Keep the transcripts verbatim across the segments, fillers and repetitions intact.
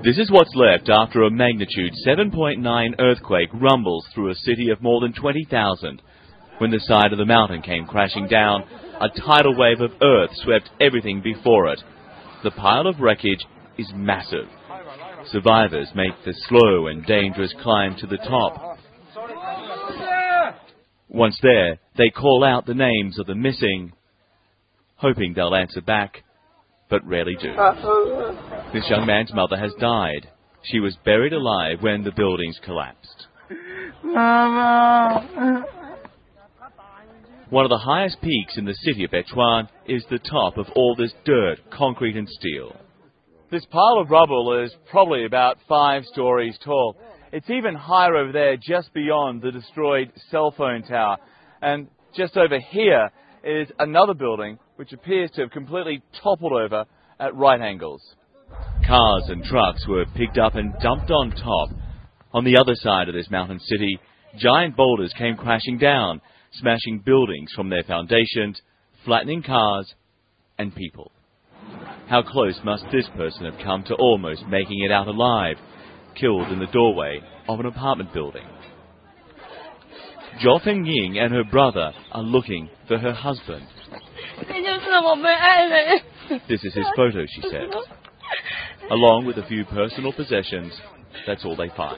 This is what's left after a magnitude seven point nine earthquake rumbles through a city of more than twenty thousand. When the side of the mountain came crashing down, a tidal wave of earth swept everything before it. The pile of wreckage is massive. Survivors make the slow and dangerous climb to the top. Once there, they call out the names of the missing, hoping they'll answer back, but rarely do. This young man's mother has died. She was buried alive when the buildings collapsed. Mama. One of the highest peaks in the city of Bechuan is the top of all this dirt, concrete and steel. This pile of rubble is probably about five stories tall. It's even higher over there, just beyond the destroyed cell phone tower. And just over here is another building which appears to have completely toppled over at right angles. Cars and trucks were picked up and dumped on top. On the other side of this mountain city, giant boulders came crashing down, smashing buildings from their foundations, flattening cars and people. How close must this person have come to almost making it out alive, killed in the doorway of an apartment building? Zhou Fengying and her brother are looking for her husband. This is his photo, she says. Along with a few personal possessions, that's all they find.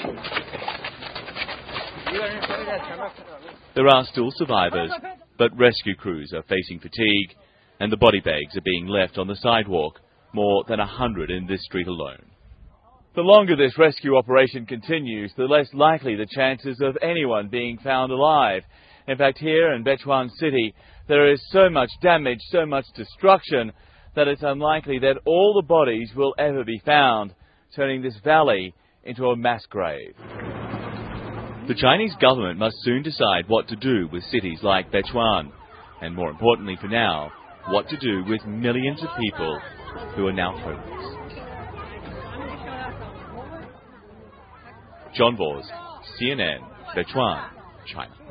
There are still survivors, but rescue crews are facing fatigue, and the body bags are being left on the sidewalk, more than a hundred in this street alone. The longer this rescue operation continues, the less likely the chances of anyone being found alive. In fact, here in Bechuan City, there is so much damage, so much destruction, that it's unlikely that all the bodies will ever be found, turning this valley into a mass grave. The Chinese government must soon decide what to do with cities like Bechuan, and more importantly for now, what to do with millions of people who are now homeless. John Vos, C N N, Bechuan, China.